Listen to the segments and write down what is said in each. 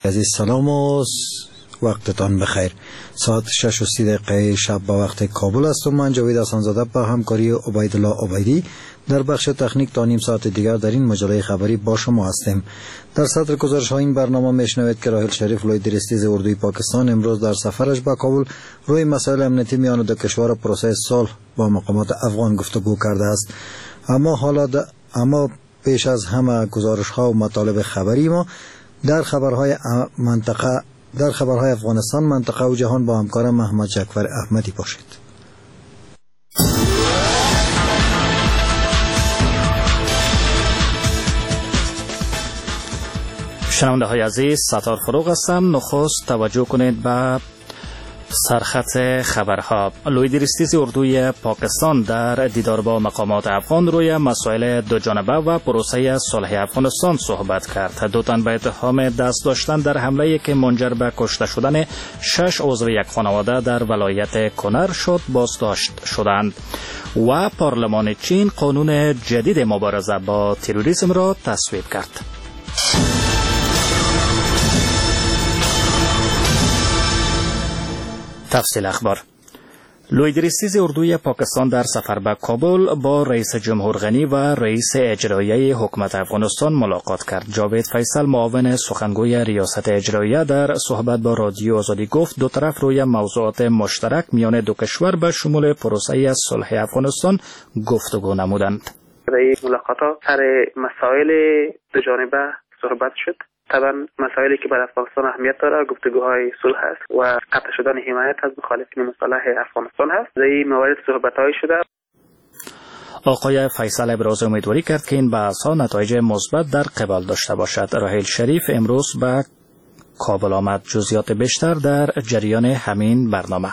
عزیز سلام و وقتتان بخیر. ساعت 6:30 شب به وقت کابل است و من جاوید حسن‌زاده با همکاری عبیدالله عبیدی در بخش تکنیک تا نیم ساعت دیگر در این مجله خبری با شما هستیم. در صدر گزارش های این برنامه میشنوید که راحل شریف لوی درستیز اردوی پاکستان امروز در سفرش به کابل روی مسائل امنیتی میان دو کشور پروسه صلح با مقامات افغان گفتگو کرده است. اما پیش از همه گزارش ها و مطالب خبری ما در خبرهای افغانستان، منطقه و جهان با همکارم محمد جعفر احمدی باشید. شنونده های عزیز، ستار فروغ هستم. نخست توجه کنید به سرخط خبرها. لوی درستیز اردوی پاکستان در دیدار با مقامات افغان روی مسائل دو جانبه و پروسه صلح افغانستان صحبت کرد. دو تن به اتهام دست داشتن در حمله که منجر به کشته شدن 6 عضو یک خانواده در ولایت کنر شد بازداشت شدند. و پارلمان چین قانون جدید مبارزه با تروریسم را تصویب کرد. تفصیل اخبار. لوی درستیز اردوی پاکستان در سفر به کابل با رئیس جمهور غنی و رئیس اجرایی حکومت افغانستان ملاقات کرد. جاوید فیصل معاون سخنگوی ریاست اجراییه در صحبت با رادیو آزادی گفت دو طرف روی موضوعات مشترک میان دو کشور به شمول پروسه صلح افغانستان گفتگو نمودند. در این ملاقات‌ها سر مسائل دو جانبه صحبت شد. طبعا مسائلی که برای افغانستان اهمیت داره گفتگوهای صلح است و قطع شدن حمایت از مخالفین مسلح افغانستان هست. در این موارد صحبت‌های شده. آقای فیصل ابراز امیدواری کرد که این بحث‌ها نتایج مثبت در قبال داشته باشد. راحل شریف امروز به کابل آمد. جزئیات بیشتر در جریان همین برنامه.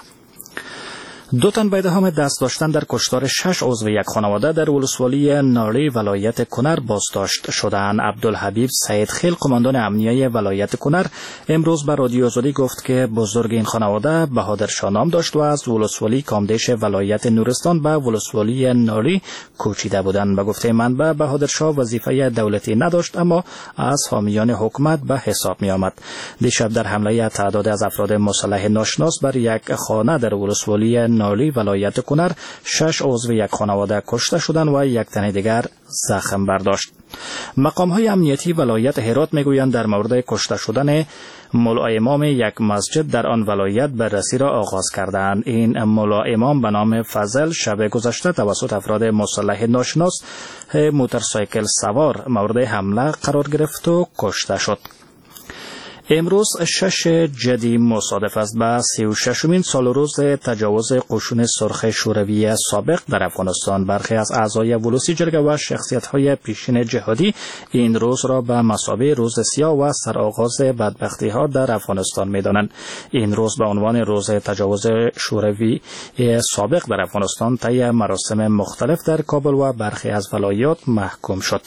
دو تن به اتهام دست داشتن در کشتار 6 عضو یک خانواده در ولسوالی نالی ولایت کنر بازداشت شدند. عبدالحبیب سید خیل قماندان امنیه ولایت کنر امروز به رادیو آزادی گفت که بزرگ این خانواده بهادر شاه نام داشت و از ولسوالی کامدیش ولایت نورستان به ولسوالی نالی کوچیده بودند. به گفته منبع بهادر شاه وظیفه دولتی نداشت اما از حامیان حکومت به حساب می آمد. دیشب در حمله تعداد از افراد مسلح ناشناس بر یک خانه در ولسوالی نالی ولایت کنر 6 عضو یک خانواده کشته شدند و یک تن دیگر زخم برداشت. مقام‌های امنیتی ولایت هرات میگویند در مورد کشته شدن ملا امام یک مسجد در آن ولایت بررسی را آغاز کردند. این ملا امام به نام فضل شب گذشته توسط افراد مسلح ناشناس موتورسایکل سوار مورد حمله قرار گرفت و کشته شد. امروز 6 جدی مصادف است به 36مین سال روز تجاوز قشون سرخ شوروی سابق در افغانستان. برخی از اعضای ولوسی جرگه و شخصیت‌های پیشین جهادی این روز را به مثابه روز سیاه و سرآغاز بدبختی‌ها در افغانستان می‌دانند. این روز به عنوان روز تجاوز شوروی سابق در افغانستان طی مراسم مختلف در کابل و برخی از ولایات محکوم شد.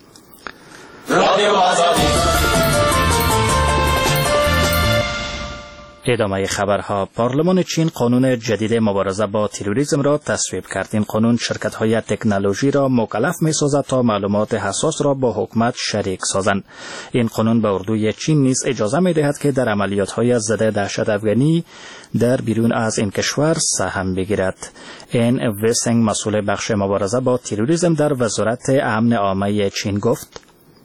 ادامه خبرها. پارلمان چین قانون جدید مبارزه با تروریسم را تصویب کرد. این قانون شرکت‌های تکنولوژی را مکلف می‌سازد تا معلومات حساس را با حکومت شریک سازند. این قانون به اردوی چین نیز اجازه می‌دهد که در عملیات‌های ضد دهشت افغانی در بیرون از این کشور سهم بگیرد. این ویسنگ مسئول بخش مبارزه با تروریسم در وزارت امن عامه چین گفت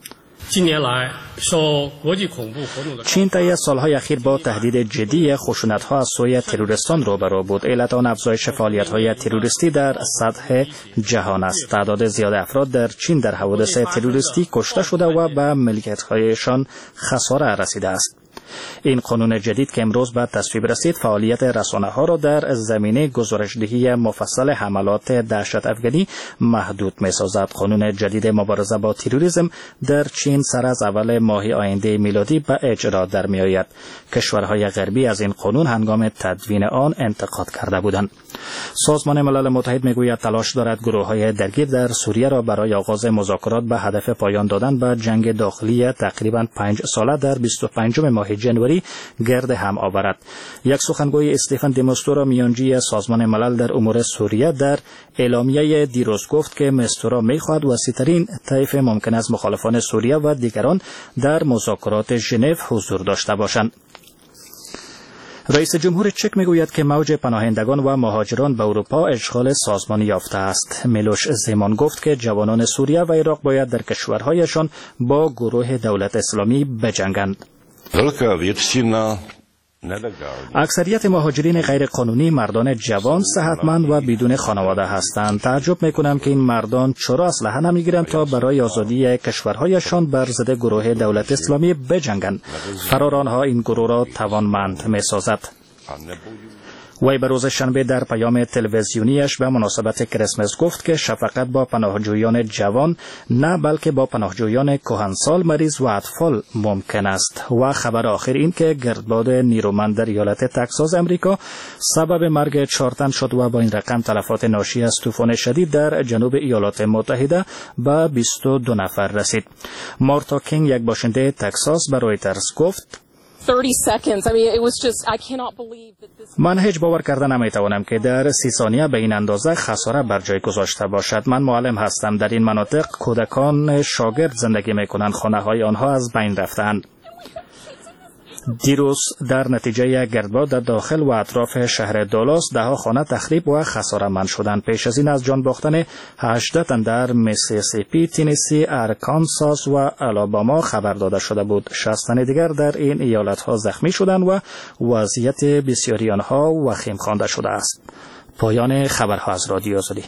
چین طی سالهای اخیر با تهدید جدی خشونت‌ها از سوی تروریستان روبرو بود. علت آن افزایش فعالیت‌های تروریستی در سطح جهان است. تعداد زیاد افراد در چین در حوادث تروریستی کشته شده و به ملکیت‌هایشان خسارت رسیده است. این قانون جدید که امروز به تصویب رسید فعالیت رسانه‌ها را در زمینه گزارش‌دهی مفصل حملات دهشت افغانی محدود می‌سازد. قانون جدید مبارزه با تروریسم در چین سر از اول ماه آینده میلادی به اجرا در می‌آید. کشورهای غربی از این قانون هنگام تدوین آن انتقاد کرده بودند. سازمان ملل متحد می‌گوید تلاش دارد گروه‌های درگیر در سوریه را برای آغاز مذاکرات به هدف پایان دادن به جنگ داخلی تقریباً 5 ساله در 25 ماه ماه جنوری گرد هم آورد. یک سخنگوی استفان دی مستورا میانجی سازمان ملل در امور سوریه در اعلامیه دیروز گفت که مستورا می‌خواهد وسیع‌ترین طیف ممکن است مخالفان سوریه و دیگران در مذاکرات ژنو حضور داشته باشند. رئیس جمهور چک میگوید که موج پناهندگان و مهاجران به اروپا اشغال سازمانی یافته است. میلوش زمان گفت که جوانان سوریه و عراق باید در کشورهایشان با گروه دولت اسلامی بجنگند. اکثریت مهاجرین غیرقانونی مردان جوان، صحتمند و بدون خانواده هستند. تعجب میکنم که این مردان چرا اسلحه نمیگیرند تا برای آزادی کشورهایشان بر ضد گروه دولت اسلامی بجنگند. فرار آنها این گروه را توانمند میسازد. وی به روز شنبه در پیام تلویزیونیش به مناسبت کریسمس گفت که شفقت با پناهجویان جوان نه بلکه با پناهجویان کهنسال، مریض و اطفال ممکن است. و خبر آخر این که گردباد نیرومند در ایالت تگزاس امریکا سبب مرگ 4 تن شد و با این رقم تلفات ناشی از طوفان شدید در جنوب ایالات متحده به 22 نفر رسید. مارتا کینگ، یک باشنده تگزاس، به رویترز گفت: 30 seconds. I mean, it was just, I cannot believe that this... من هیچ باور کردن نمیتوانم که در 30 ثانیه به این اندازه خساره بر جای گذاشته باشد. من معلم هستم. در این مناطق کودکان شاگرد زندگی میکنند. خانه های آنها از بین رفتند. دیروز در نتیجه گردباد در داخل و اطراف شهر دالاس 10 خانه تخریب و خساره‌مند شدند. پیش از این از جان باختن 18 تن در میسیسیپی، تنسی، ارکانساس و آلاباما خبر داده شده بود. 60 تن دیگر در این ایالت‌ها زخمی شدند و وضعیت بسیاری آنها وخیم خوانده شده است. پایان خبرها از رادیو آزادی.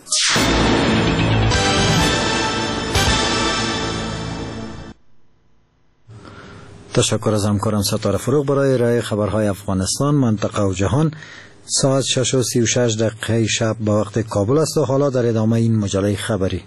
تشکر از همکارم ستاره فروغ برای ارائه خبرهای افغانستان، منطقه و جهان. ساعت 6:36 شب به وقت کابل است و حالا در ادامه این مجله خبری.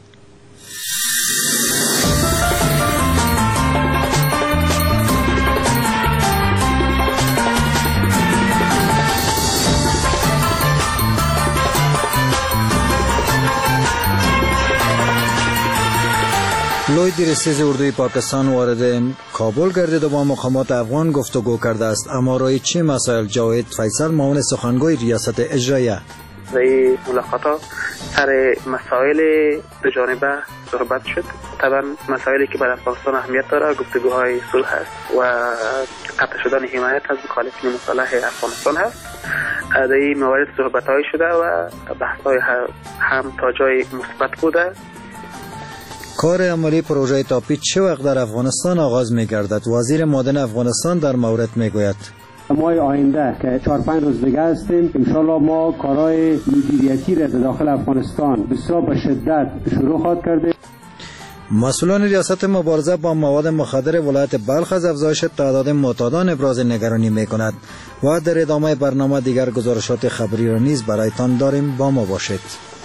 لوی دیرستیز اردوی پاکستان وارد کابل گردید و با مقامات افغان گفتگو کرده است. اما روی چه مسائل؟ جاوید فیصل، معاون سخنگوی ریاست اجرایه، در این ملاقات سر مسائل دو جانبه صحبت شد. طبعا مسائلی که برای افغانستان اهمیت داره گفتگوهای صلح است و قطع شدن حمایت از مخالفین مسلح افغانستان است. در این موارد صحبت‌های شده و بحث‌های هم تا جای مثبت بوده. کار عملی پروژه تاپی چه وقت در افغانستان آغاز می گردد؟ وزیر معدن افغانستان در مورد می گوید: ماه آینده که 4-5 روز دیگه هستیم، انشالله ما کارهای مدیریتی را در داخل افغانستان بسیار به شدت شروع خواهد کردیم. مسئولان ریاست مبارزه با مواد مخدر ولایت بلخ از افزایش تعداد معتادان ابراز نگرانی می کند و در ادامه برنامه دیگر گزارشات خبری را نیز برایتان داریم. با ما باشید.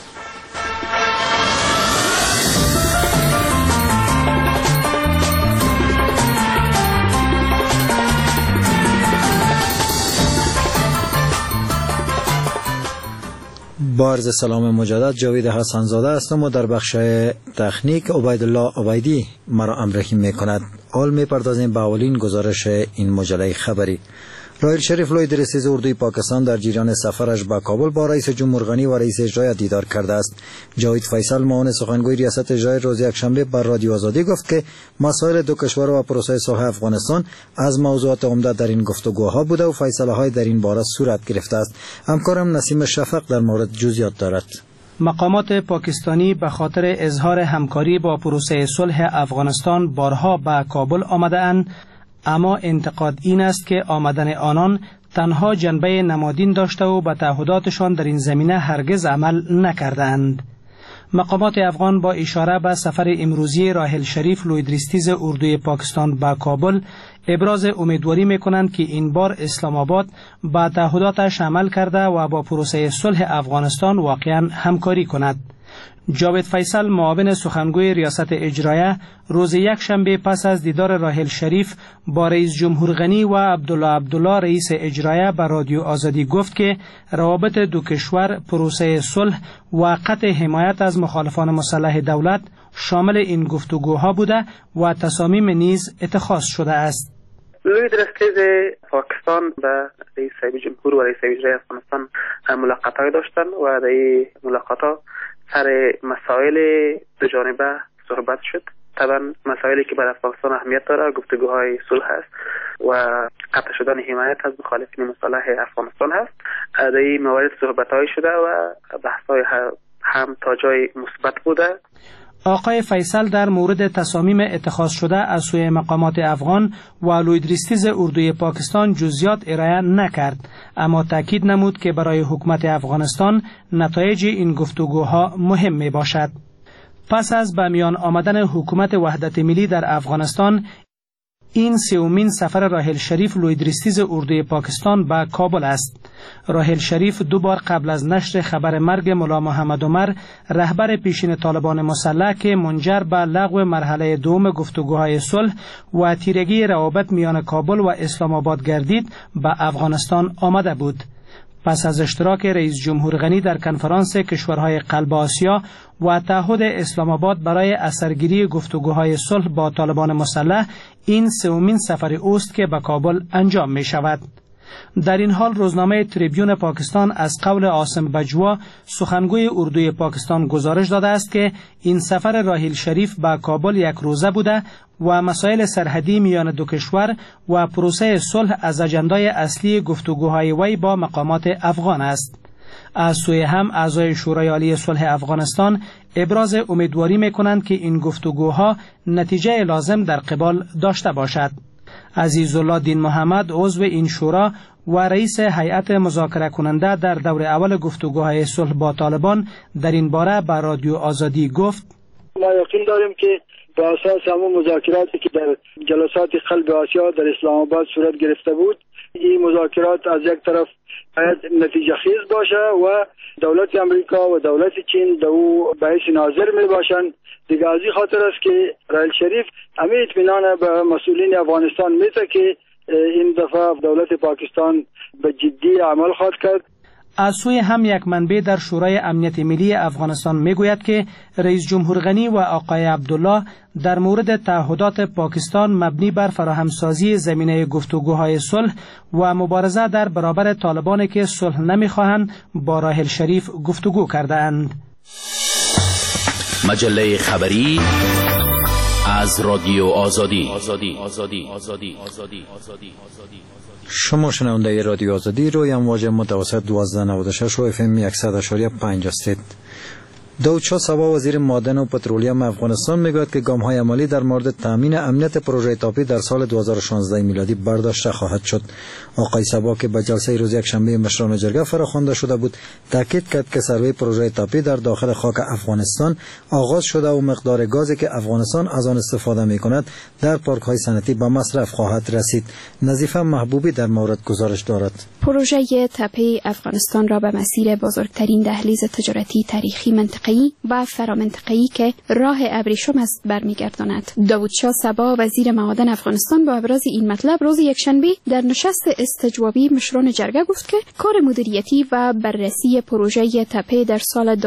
با عرض سلام مجدد، جاوید حسنزاده هستم و در بخش تکنیک عبیدالله عبیدی مرا همراهی میکند. حال میپردازیم به اولین گزارش این مجله خبری. راحیل شریف لوی درستیز اردوی پاکستان در جریان سفرش به کابل با رئیس جمهور غنی و رئیس اجرایی دیدار کرده است. جاوید فیصل، معاون سخنگوی ریاست اجرایی، روز یکشنبه بر رادیو آزادی گفت که مسائل دو کشور و پروسه صلح افغانستان از موضوعات عمده در این گفتگوها بوده و فیصله‌های در این باره صورت گرفته است. همکارم نسیم شفق در مورد جزئیات دارد. مقامات پاکستانی به خاطر اظهار همکاری با پروسه صلح افغانستان بارها به کابل آمده‌اند، اما انتقاد این است که آمدن آنان تنها جنبه نمادین داشته و به تعهداتشان در این زمینه هرگز عمل نکردند. مقامات افغان با اشاره به سفر امروزی راحیل شریف لوی درستیز اردوی پاکستان به کابل ابراز امیدواری می‌کنند که این بار اسلام آباد به تعهداتش عمل کرده و با پروسه صلح افغانستان واقعاً همکاری کند. جاوید فیصل، معاون سخنگوی ریاست اجرایه، روز یکشنبه پس از دیدار راحیل شریف با رئیس جمهور غنی و عبدالله رئیس اجرایه به رادیو آزادی گفت که روابط دو کشور، پروسه صلح و قطع حمایت از مخالفان مسلح دولت شامل این گفتگوها بوده و تصامیم نیز اتخاذ شده است. لوی درستیز پاکستان به رئیس جمهور و رئیس وزرای افغانستان ملاقات‌های داشتن و در این ملاقات‌ها سر مسائل دو جانبه صحبت شد. طبعا مسائلی که برای افغانستان اهمیت داره گفتگوهای صلح است و قطع شدن حمایت از مخالفین مسلح افغانستان هست. در این موارد صحبت‌های شده و بحث‌های هم تا جای مثبت بوده. آقای فیصل در مورد تصامیم اتخاذ شده از سوی مقامات افغان و لویدریستیز اردوی پاکستان جزئیات ارائه نکرد، اما تاکید نمود که برای حکومت افغانستان نتایج این گفتگوها مهم می باشد. پس از به میان آمدن حکومت وحدت ملی در افغانستان، این سومین سفر راحل شریف لویدریستیز اردوی پاکستان به کابل است. راحل شریف دو بار قبل از نشر خبر مرگ ملا محمد عمر رهبر پیشین طالبان مسلح که منجر به لغو مرحله دوم گفتگوهای صلح و تیرگی روابط میان کابل و اسلام آباد گردید به افغانستان آمده بود. پس از اشتراک رئیس جمهور غنی در کنفرانس کشورهای قلب آسیا و تعهد اسلام آباد برای اثرگیری گفتگوهای صلح با طالبان مسلح، این سومین سفر اوست که به کابل انجام می شود. در این حال روزنامه تریبیون پاکستان از قول عاصم بجوا سخنگوی اردوی پاکستان گزارش داده است که این سفر راحل شریف به کابل یک روزه بوده و مسائل سرحدی میان دو کشور و پروسه صلح از اجندای اصلی گفتگوهای وی با مقامات افغان است. از سوی هم اعضای شورای عالی صلح افغانستان ابراز امیدواری می‌کنند که این گفتگوها نتیجه لازم در قبال داشته باشد. عزیزالله دین محمد عضو این شورا و رئیس هیئت مذاکره کننده در دور اول گفتگوهای صلح با طالبان در این باره به رادیو آزادی گفت: ما یقین داریم که به اساس همون مذاکراتی که در جلسات قلب آسیا در اسلام آباد صورت گرفته بود، این مذاکرات از یک طرف باید نتیجه خیز باشه و دولت امریکا و دولت چین دو بحث ناظر می باشند. دیگه از این خاطر است که راحل شریف همه اطمینان به مسئولین افغانستان میده که این دفعه دولت پاکستان به جدی عمل خواهد کرد. از سوی هم یک منبع در شورای امنیت ملی افغانستان میگوید که رئیس جمهور غنی و آقای عبدالله در مورد تعهدات پاکستان مبنی بر فراهمسازی زمینه گفتگوهای صلح و مبارزه در برابر طالبان که صلح نمیخواهند با راحل شریف گفتگو کردند. مجله خبری از رادیو آزادی. شما شنونده رادیو آزادی روی امواج متوسط 1296 و FM 100.5 هستید. داود شاه سبا وزیر معدن و پترولیم افغانستان میگوید که گام‌های عملی در مورد تامین امنیت پروژه تاپی در سال 2016 میلادی برداشته خواهد شد. آقای سبا که به جلسه روز یکشنبه مشران جرگه فراخوانده شده بود، تاکید کرد که سروی پروژه تاپی در داخل خاک افغانستان آغاز شده و مقدار گازی که افغانستان از آن استفاده می‌کند در پارک‌های صنعتی به مصرف خواهد رسید. نظیفه محبوبی در مورد گزارش دارد. پروژه تاپی افغانستان را به مسیر بزرگترین دهلیز تجارتی تاریخی منطقه‌ای و فرامنطقه‌ای که راه ابریشم است برمیگرداند. داود شاه سبا وزیر معادن افغانستان با ابراز این مطلب روز یکشنبه در نشست استجوابی مشران جرگه گفت که کار مدیریتی و بررسی پروژه تاپی در سال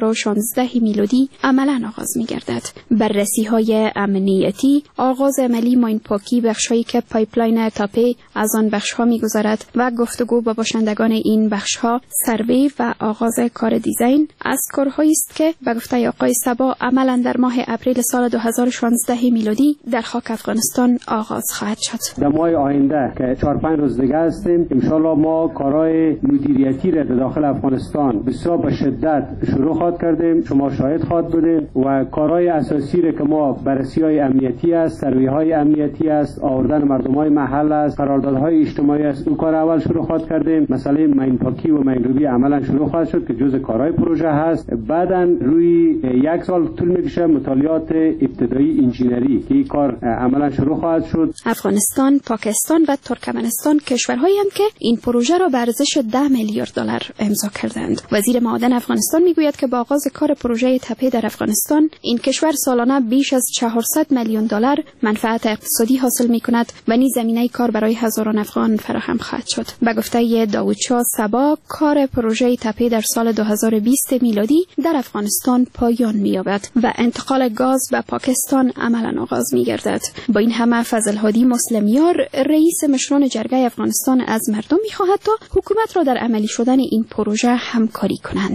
2016 میلادی عملاً آغاز می‌گردد. بررسی‌های امنیتی، آغاز عملی ماین پاکی بخش‌هایی که پایپلاین تاپی از آن بخش‌ها می‌گذرد و گفتگو با باشندگان این بخش‌ها، سروی و آغاز کار دیزاین از کارهایی است که به گفته آقای سبا عملاً در ماه اپریل سال 2016 میلادی در خاک افغانستان آغاز خواهد شد. در ماه آینده که 4-5 روز دیگه هستیم، انشالله ما کارهای مدیریتی را در داخل افغانستان بسیار به شدت شروع خواهد کردیم. شما شاهد خواهد بودید و کارهای اساسی را که ما بررسی‌های امنیتی است، سروی‌های امنیتی است، آوردن مردم‌های محل است، قراردادهای اجتماعی است، اون کار اول شروع خواهد کردیم. مسئله ماین پاکی و ماین روبی عملاً شروع خواهد شد که جزء کارهای پروژه هست. بعداً روی 1 سال طول می‌کشه مطالعات ابتدایی انجینری که این کار عملاً شروع خواهد شد. افغانستان، پاکستان و ترکمنستان کشورهایی هستند که این پروژه را به ارزش 10 میلیارد دلار امضا کردند. وزیر معادن افغانستان میگوید که با آغاز کار پروژه تپه در افغانستان این کشور سالانه بیش از 400 میلیون دلار منفعت اقتصادی حاصل می‌کند و نیز زمینه کار برای هزاران افغان فراهم خواهد شد. به گفته داود شاه سبا، کار پروژه تپه در سال 2020 میلادی در افغانستان پایان می‌یابد و انتقال گاز به پاکستان عملاً آغاز می‌گردد. با این همه فضل هادی مسلمیار رئیس مشران جرگه افغانستان از مردم می‌خواهد تا حکومت را در عملی شدن این پروژه همکاری کنند.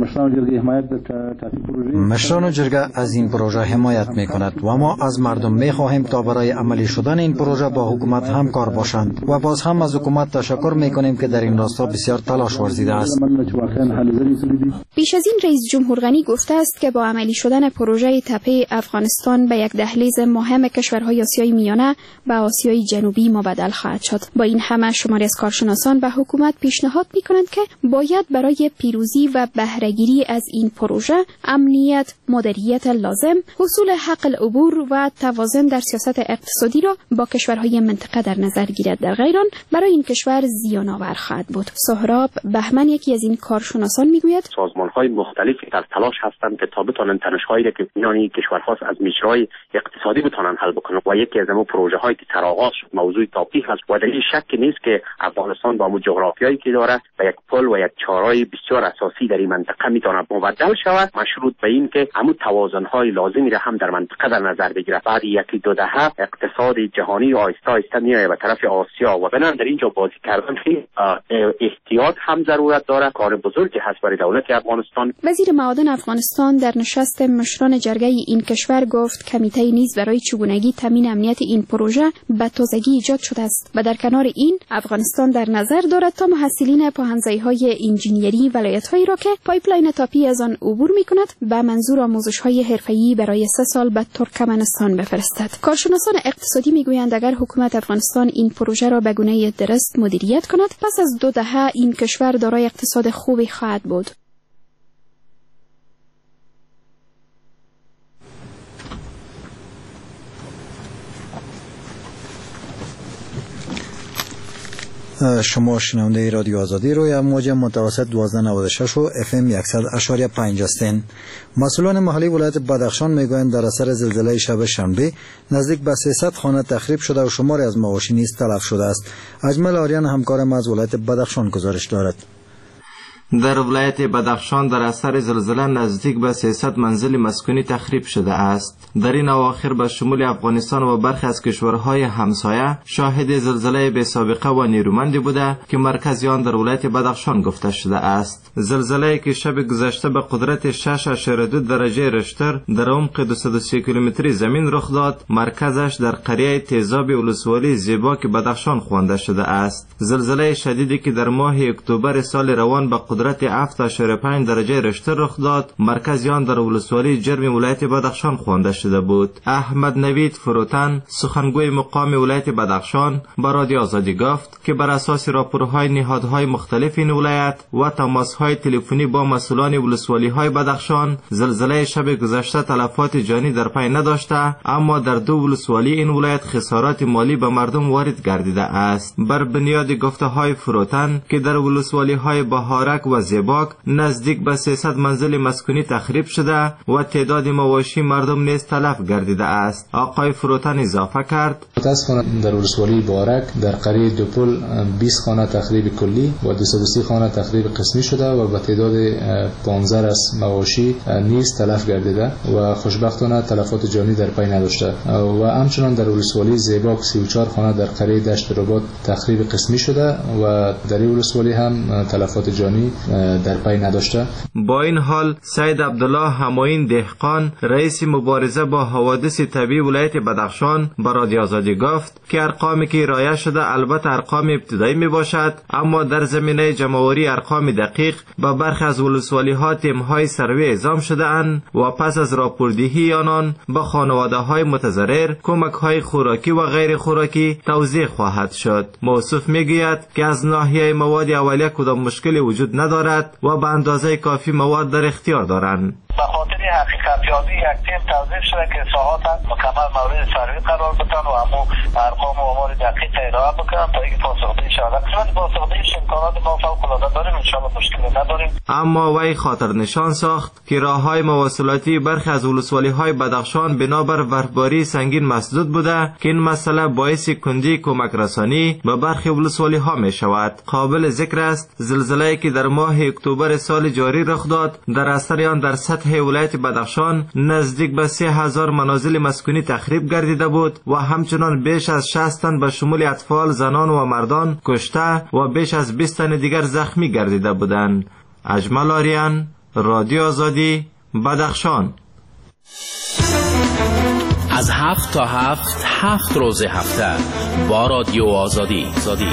مشران جرگه از این پروژه حمایت می‌کند و ما از مردم می‌خواهیم تا برای عملی شدن این پروژه با حکومت همکار باشند و باز هم از حکومت تشکر می‌کنیم که در این راستا بسیار تلاش ورزیده است. بیش از این رئیس جمهور غنی گفته است که با عملی شدن پروژه تپه افغانستان به یک دهلیز مهم کشورهای آسیای میانه و آسیای جنوبی مبدل خواهد شد. با این همه شماری از کارشناسان به حکومت پیشنهاد می‌کنند که باید برای پیروزی و بهره‌گیری از این پروژه امنیت، مدیریت لازم، حصول حق العبور و توازن در سیاست اقتصادی را با کشورهای منطقه در نظر گیرد. در غیر آن برای این کشور زیان آور خواهد بود. سهراب بهمن یکی از این کارشناسان میگوید سازمان‌های مختلفی در تلاش هستند که تا بتوانند تنش‌هایی که میان این کشورها از مجرای اقتصادی بتوانند حل بکنند و یکی از اون پروژه‌هایی که سرآغاز شد موضوع تاپی هست و در این شک نیست که افغانستان با جغرافیایی که داره و یک پل و یک چارای بسیار اساسی در این منطقه میتواند مبدل شود، مشروط به این که همون توازن‌های لازمی را هم در منطقه در نظر بگیرد. بعد یکی دو دهه اقتصاد جهانی آهسته آهسته میاد به طرف آسیا و بنابراین در اینجا بازی کردن احتیاط هم ضرورت داره. کار بزرگی هست برای دولت افغانستان. وزیر معادن افغانستان در نشست مشران جرگه این کشور گفت کمیته نیز برای چگونگی تامین امنیت این پروژه به تازگی ایجاد شده است و در کنار این افغانستان در نظر دارد تا محصلین پاهن‌زایی‌های انجینیری ولایت‌هایی را که پایپلاین تاپی از آن عبور می‌کند به منظور آموزش‌های حرفه‌ای برای 3 سال به ترکمنستان بفرستد. کارشناسان اقتصادی می‌گویند اگر حکومت افغانستان این پروژه را به گونه درست مدیریت کند پس از 2 دهه این کشور دارای اقتصاد خوبی خواهد بود. شما شنونده رادیو آزادی روی موج متوسط 1296 و FM 100.5 هستین. مسئولان محلی ولایت بدخشان میگویند در اثر زلزله شب شنبه نزدیک به 300 خانه تخریب شده و شماری از مواشی نیز تلف شده است. اجمل آریان همکار ما از ولایت بدخشان گزارش دارد. در ولایت بدخشان در اثر زلزله نزدیک به 300 منزل مسکونی تخریب شده است. در این اواخر به شمول افغانستان و برخی از کشورهای همسایه شاهد زلزله بی سابقه و نیرومندی بوده که مرکز آن در ولایت بدخشان گفته شده است. زلزله که شب گذشته به قدرت 6.2 درجه ریشتر در عمق 230 کیلومتری زمین رخ داد، مرکزش در قریه تیزاب ولسوالی زیبا که بدخشان خوانده شده است. زلزله شدیدی که در ماه اکتبر سال روان به قدرت 7.5 درجه ریشتر رخ داد، مرکز آن در ولسوالی جرم ولایت بدخشان خوانده شده بود. احمد نوید فروتن، سخنگوی مقام ولایت بدخشان، به رادیو آزادی گفت که بر اساس راپورهای نهادهای مختلف این ولایت و تماسهای تلفنی با مسئولان ولسوالی‌های بدخشان، زلزله شب گذشته تلفات جانی در پی نداشته، اما در 2 ولسوالی این ولایت خسارات مالی به مردم وارد گردیده است. بر بنیاد گفته‌های فروتن که در ولسوالی‌های بهارک و زیباک نزدیک به 300 منزل مسکونی تخریب شده و تعداد مواشی مردم نیز تلف گردیده است. آقای فروتن اضافه کرد: متاسفانه در ولسوالی بهارک در قریه دوپل 20 خانه تخریب کلی و 230 خانه تخریب قسمی شده و به تعداد 15 از مواشی نیز تلف گردیده و خوشبختانه تلفات جانی در پی نداشته و همچنان در ولسوالی زیباک 34 خانه در قریه دشت رباط تخریب قسمی شده و در این ولسوالی هم تلفات جانی در پی نداشته. با این حال سید عبدالله همایون دهقان، رئیس مبارزه با حوادث طبیعی ولایت بدخشان، به رادیو آزادی گفت که ارقامی که ارائه شده البته ارقام ابتدایی می باشد، اما در زمینه جمع‌آوری ارقام دقیق به برخی از ولسوالی‌ها تیم‌های سروی اعزام شده اند و پس از راپوردهی آنان به خانواده‌های متضرر کمک‌های خوراکی و غیر خوراکی توزیع خواهد شد. موصوف می‌گوید که از ناحیه مواد اولیه کدام مشکلی وجود ندارد و به اندازه کافی مواد در اختیار دارند. به خاطر حقیقت ارزیابی یک تیم توظیف شده که اصلاحات مکمل مورد سروی قرار بدن و همو ارقام و آمار دقیق ارائه بکنن تا اینکه پاسخگویی شود. قسمت پاسخگوییش امکانات ما فوق العاده داریم، ان شاء الله مشکلی نداریم. اما وی خاطر نشان ساخت که راههای مواصلاتی برخی از ولسوالی‌های بدخشان بنابر برفباری سنگین مسدود بوده که این مسئله باعث کندی کمک رسانی به برخی ولسوالی‌ها می شود. قابل ذکر است زلزله‌ای که در ماه اکتبر سال جاری رخ داد در اثر آن در سطح ولایت بدخشان نزدیک به 3000 منازل مسکونی تخریب گردیده بود و همچنان بیش از 60 تن به شمول اطفال، زنان و مردان کشته و بیش از 20 تن دیگر زخمی گردیده بودند. اجمل آریان، رادیو آزادی، بدخشان. از 7 تا 7 روز هفته با رادیو آزادی.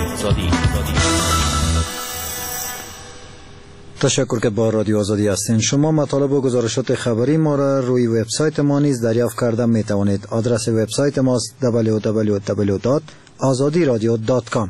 تشکر که با رادیو آزادی هستین. شما مطالب و گزارشات خبری ما را روی وبسایت ما نیز دریافت کرده می توانید. آدرس وبسایت ماست www.azadiradio.com.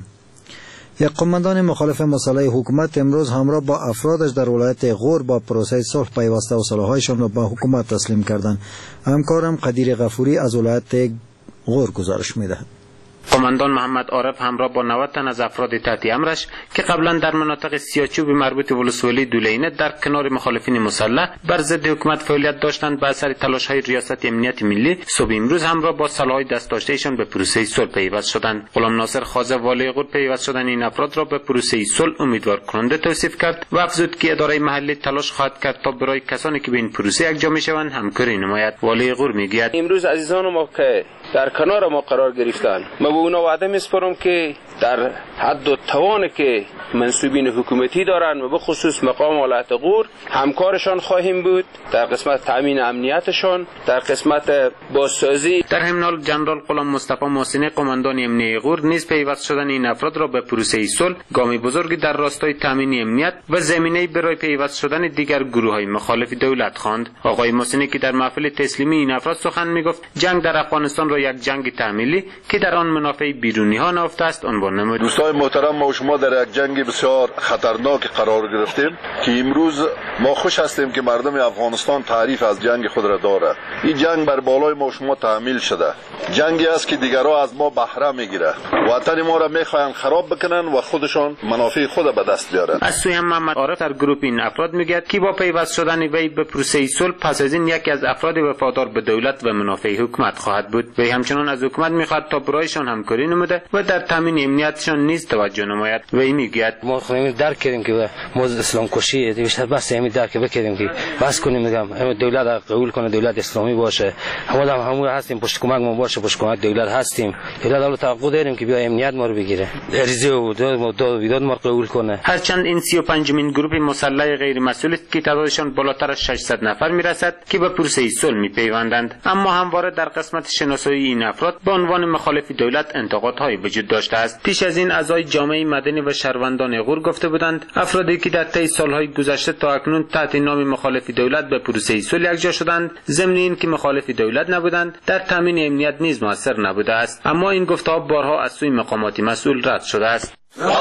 یک قماندان مخالف مسئله حکومت امروز همراه با افرادش در ولایت غور با پروسه صلح پیوسته و سلاح‌هایشان را به حکومت تسلیم کردند. همکارم قدیر غفوری از ولایت غور گزارش می‌دهد. قماندان محمد عارف همراه با 90 تن از افراد تحت امرش که قبلا در مناطق سیاچوب مربوط ولسوالی دولینه در کنار مخالفین مسلح بر ضد حکومت فعالیت داشتند، به اثر تلاش‌های ریاست امنیت ملی صبح امروز همراه با سلاح‌های دست داشته‌شان به پروسه صلح پیوست شدند. غلام ناصر خازه والی غور پیوست شدن این افراد را به پروسه صلح امیدوار کننده توصیف کرد و افزود که اداره محلی تلاش خواهد کرد تا برای کسانی که به این پروسه یکجا می‌شوند همکاری نماید. والی غور میگوید امروز عزیزان ما که در کنار ما قرار گرفتند، ما به اونا وعده میسپارم که در حد و توانی که منصوبین حکومتی دارند و به خصوص مقام ولایت غور همکارشان خواهیم بود در قسمت تامین امنیتشان، در قسمت بازسازی. در همین حال جنرال غلام مصطفی محسنی قماندان امنیه غور نیز پیوست شدن این افراد را به پروسه صلح گامی بزرگی در راستای تامین امنیت و زمینه برای پیوست شدن دیگر گروه‌های مخالف دولت خواند. آقای محسنی که در محفل تسلیمی این افراد سخن میگفت جنگ در افغانستان را یک جنگ تعمیلی که در آن منافع بیرونی ها نهفته است عنوان نمود. دوستان محترم، ما و شما در یک جنگ بسیار خطرناک قرار گرفتیم که امروز ما خوش هستیم که مردم افغانستان تعریف از جنگ خود را دارد. این جنگ بر بالای ما و شما تحمیل شده، جنگی است که دیگرها از ما بهره میگیره، وطن ما را میخواهند خراب بکنن و خودشان منافع خود به دست بیارن. از سوی محمد عارف در گروه این افراد میگه که با پیوست شدن وی به پروسه صلح پس از این یکی از افراد وفادار به دولت و منافع حکومت خواهد بود. وی همچنان از حکومت میخواد تا برایشان همکاری نموده و در تامین امنیتشان نیز توجه نماید. وی میگه ما خودمون درک کردیم که ما اسلام کشی بیشتر بس همین درک بکردیم که بس کنیم، میگم دولت قبول کنه، دولت اسلامی باشه، همون هستیم، پشت کمک ما باشه، پشت کمک دولت هستیم. دولت حالا توقع داریم که بیا امنیت ما رو بگیره، عریضه و داد ما قبول کنه. هرچند این 35مین گروه مسلح غیر مسئول است که تعدادشان بالاتر از 600 نفر میرسد که به پروسه صلح میپیوندند، اما همواره در قسمت شناسایی این افراد به عنوان مخالف دولت انتقادهای وجود داشته است. پیش از این اعضای جامعه مدنی و شهروندان غور گفته بودند افرادی که در طی سالهای گذشته تا اکنون تحت نام مخالف دولت به پروسه صلح یکجا شدند، ضمن اینکه مخالف دولت نبودند در تامین امنیت نیز موثر نبوده است، اما این گفته‌ها بارها از سوی مقامات مسئول رد شده است.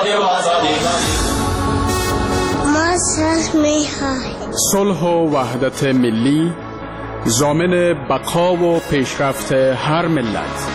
صلح و وحدت ملی ضامن بقا و پیشرفت هر ملت.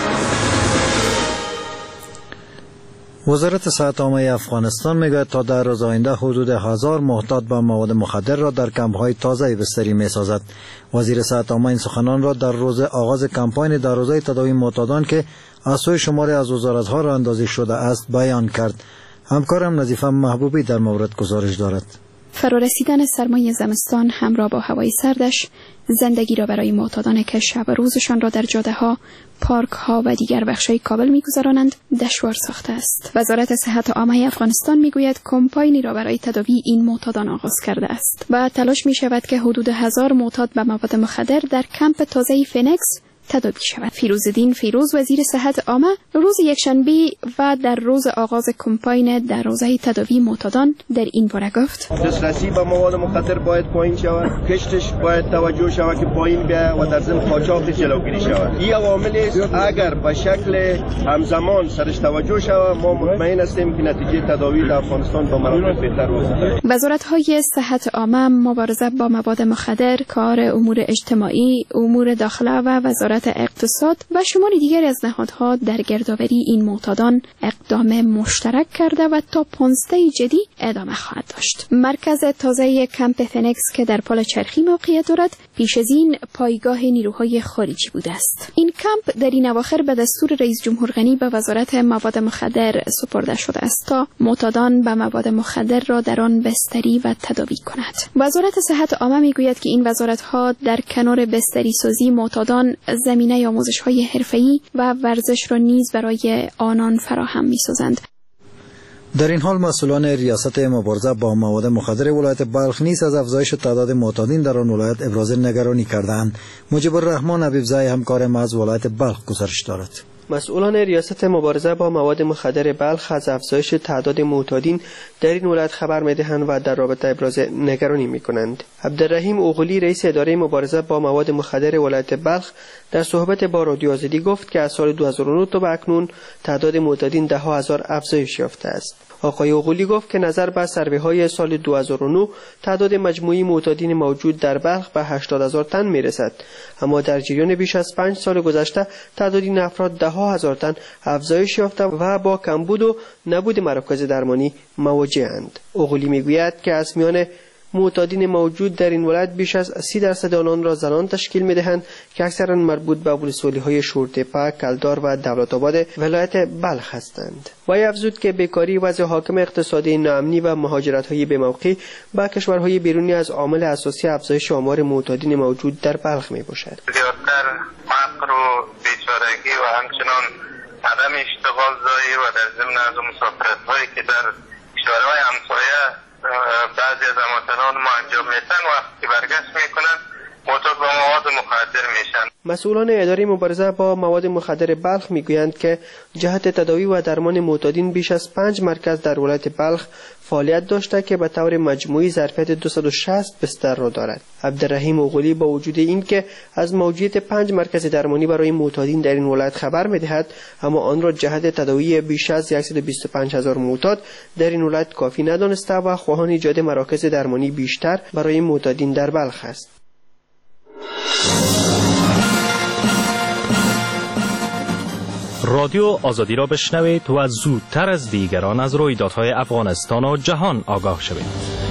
وزارت صحت عامه افغانستان میگوید تا در روز آینده حدود 1000 محتاط به مواد مخدر را در کمپ‌های تازه بستری می‌سازد. وزیر صحت عامه این سخنان را در روز آغاز کمپاین در روزهای تداوی معتادان که از سوی شماری از وزارت‌ها راهاندازی شده است بیان کرد. همکارم نظیفه محبوبی در مورد گزارش دارد. فرارسیدن سرمای زمستان همراه با هوای سردش زندگی را برای معتادان که شب و روزشان را در جاده‌ها، پارک‌ها و دیگر بخش‌های کابل می‌گذرانند دشوار ساخته است. وزارت صحت عامه افغانستان می‌گوید کمپاینی را برای تداوی این معتادان آغاز کرده است و تلاش می‌شود که حدود 1000 معتاد به مواد مخدر در کمپ تازه فینکس تداوی شود. فیروزالدین فیروز وزیر صحت عامه روز یکشنبه و در روز آغاز کمپاین در حوزه تداوی معتادان در این باره گفت: دسترسی به مواد مخدر باید پایین شود، کشتش باید توجه شود که پایین بیاید و در ضمن قاچاق جلوگیری شود. این عوامل است اگر به شکل همزمان سرش توجه شود ما مطمئن هستیم که نتیجه تداوی در افغانستان به مراتب بهتر است. وزارت‌های صحت عامه، مبارزه با مواد مخدر، کار امور اجتماعی، امور داخله و وزارت اقتصاد و شمار دیگر از نهادها در گردآوری این معتادان اقدام مشترک کرده و تا 15 جدی ادامه خواهد داشت. مرکز تازه کمپ فنکس که در پل چرخی موقعیت دارد پیش از این پایگاه نیروهای خارجی بوده است. این کمپ در این اواخر به دستور رئیس جمهور غنی به وزارت مواد مخدر سپرده شده است تا معتادان به مواد مخدر را در آن بستری و تداوی کند. وزارت صحت عامه میگوید که این وزارت‌ها در کنار بستری سازی معتادان زمینه آموزش‌های حرفه‌ای و ورزش را نیز برای آنان فراهم می‌سازند. در این حال مسئولان ریاست مبارزه با مواد مخدر ولایت بلخ نیز از افزایش تعداد معتادین در آن ولایت ابراز نگرانی کردند. مجیب الرحمن حبیبزای همکار ما از ولایت بلخ گزارش دارد. مسئولان ریاست مبارزه با مواد مخدر بلخ از افزایش تعداد معتادین در این ولایت خبر می‌دهند و در رابطه ابراز نگرانی می‌کنند. عبدالرحیم اوغلی رئیس اداره مبارزه با مواد مخدر ولایت بلخ در صحبت با رادیو آزادی گفت که از سال 2009 تا به اکنون تعداد معتادین ده ها هزار افزایش یافته است. آقای اوغلی گفت که نظر به سروی‌های سال 2009 تعداد مجموعی معتادین موجود در بلخ به 80,000 تن می‌رسد، اما در جریان بیش از 5 سال گذشته تعداد این افراد ده ها هزار تن افزایش یافته و با کمبود و نبود مراکز درمانی مواجه‌اند. اوغلی میگوید که از میان معتادین موجود در این ولایت بیش از 30% آنان را زنان تشکیل می‌دهند که اکثرا مربوط به ولسوالی‌های شورتپه، کلدار و دولت‌آباد ولایت بلخ هستند. وی افزود که بیکاری، وضع حاکم اقتصادی ناامنی و مهاجرت‌های بی‌موقع به کشورهای بیرونی از عامل اساسی افزایش آمار معتادین موجود در بلخ میباشد. زیادتر فقر و بیچارگی و همچنان عدم اشتغال زایی و در ضمن از مسافرت‌هایی که در کشورهای همسایه بعضی از هموطنان ما انجام میتن وقتی برگشت میکنن معتاد با مواد مخدر میشن. مسئولان اداره مبارزه با مواد مخدر بلخ میگویند که جهت تداوی و درمان معتادین بیش از 5 مرکز در ولایت بلخ فعالیت داشته که به طور مجموعی ظرفیت 260 بستر را دارد. عبدالرحیم اوغلی با وجود این که از موجودیت 5 مرکز درمانی برای معتادین در این ولایت خبر میدهد، اما آن را جهت تداوی بیش از 125,000 معتاد در این ولایت کافی ندانسته و خواهان ایجاد مراکز درمانی بیشتر برای معتادین در بلخ است. رادیو آزادی را بشنوید و زودتر از دیگران از رویدادهای افغانستان و جهان آگاه شوید.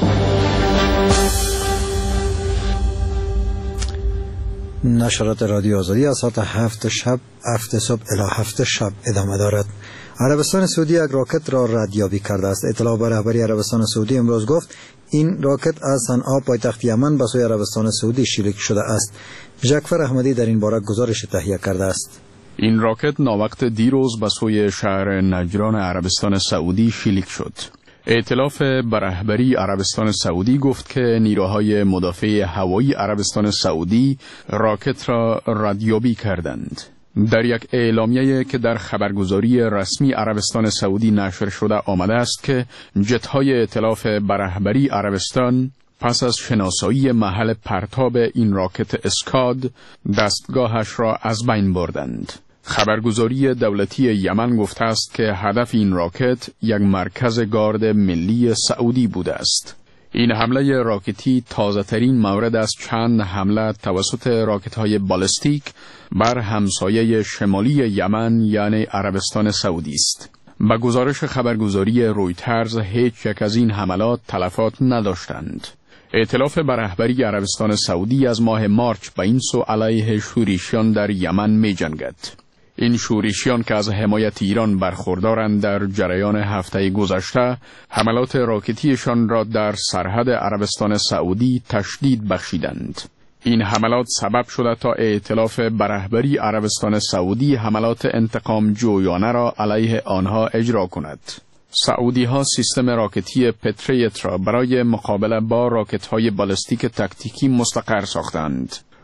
نشرات رادیو آزادی از ساعت 7 صبح الی 7 شب ادامه دارد. عربستان سعودی یک راکت را ردیابی کرده است. اطلاع به رهبری عربستان سعودی امروز گفت این راکت از صنعا پایتخت یمن به سوی عربستان سعودی شلیک شده است. جعفر احمدی در این باره گزارش تهیه کرده است. این راکت ناوقت دیروز به سوی شهر نجران عربستان سعودی شلیک شد. ائتلاف به رهبری عربستان سعودی گفت که نیروهای مدافع هوایی عربستان سعودی راکت را ردیابی کردند. در یک اعلامیه که در خبرگزاری رسمی عربستان سعودی نشر شده آمده است که جت‌های ائتلاف به رهبری عربستان پس از شناسایی محل پرتاب این راکت اسکاد دستگاهش را از بین بردند. خبرگزاری دولتی یمن گفته است که هدف این راکت یک مرکز گارد ملی سعودی بوده است. این حمله راکتی تازه‌ترین مورد از چند حمله توسط راکت‌های بالستیک بر همسایه شمالی یمن یعنی عربستان سعودی است. به گزارش خبرگزاری رویترز هیچ یک از این حملات تلفات نداشتند. ائتلاف به رهبری عربستان سعودی از ماه مارچ به این سو علیه شورشیان در یمن می جنگد. این شورشیان که از حمایت ایران برخوردارند در جریان هفته گذشته حملات راکتیشان را در سرحد عربستان سعودی تشدید بخشیدند. این حملات سبب شده تا ائتلاف به رهبری عربستان سعودی حملات انتقام جویانه را علیه آنها اجرا کند. سعودی ها سیستم راکتی پتریت را برای مقابله با راکت های بالستیک تاکتیکی مستقر ساختند.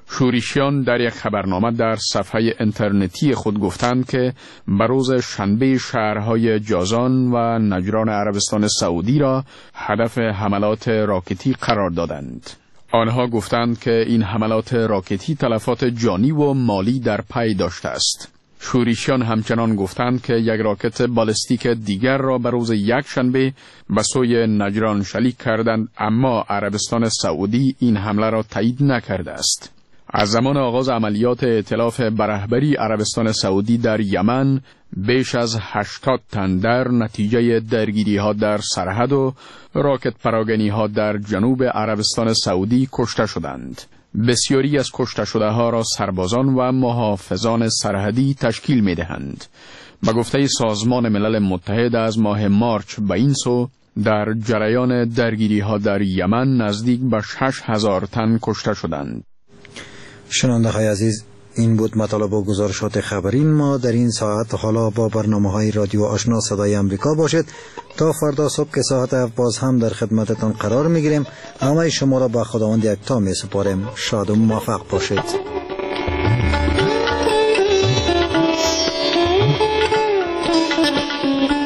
شورشیان در یک خبرنامه در صفحه اینترنتی خود گفتند که به روز شنبه شهرهای جازان و نجران عربستان سعودی را هدف حملات راکتی قرار دادند. آنها گفتند که این حملات راکتی تلفات جانی و مالی در پی داشته است. شورشیان همچنان گفتند که یک راکت بالستیک دیگر را به روز یکشنبه به سوی نجران شلیک کردند، اما عربستان سعودی این حمله را تایید نکرده است. از زمان آغاز عملیات ائتلاف به رهبری عربستان سعودی در یمن بیش از 80 تن در نتیجه درگیری ها در سرحد و راکت پراگنی ها در جنوب عربستان سعودی کشته شدند. بسیاری از کشته شده ها را سربازان و محافظان سرحدی تشکیل می دهند. به گفته سازمان ملل متحد از ماه مارچ به این سو در جریان درگیری ها در یمن نزدیک به 6,000 تن کشته شدند. شنونده های عزیز، این بود مطالب و گزارشات خبری ما در این ساعت. حالا با برنامه‌های رادیو آشنا صدای امریکا باشید. تا فردا صبح که ساعت 7 باز هم در خدمتتان قرار میگیریم. همه شما را به خداوند یکتا می سپاریم. شاد و موفق باشید.